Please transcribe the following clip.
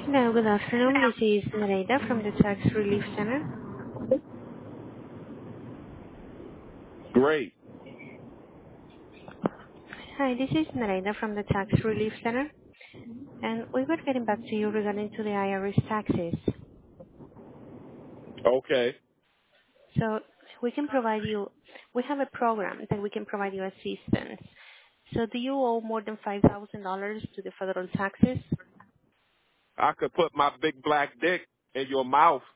Hello, good afternoon. This is Nereida from the Tax Relief Center. Great. Hi, this is Nereida from the Tax Relief Center, and we were getting back to you regarding to the IRS taxes. Okay. So we have a program that we can provide you assistance. So do you owe more than $5,000 to the federal taxes? I could put my big black dick in your mouth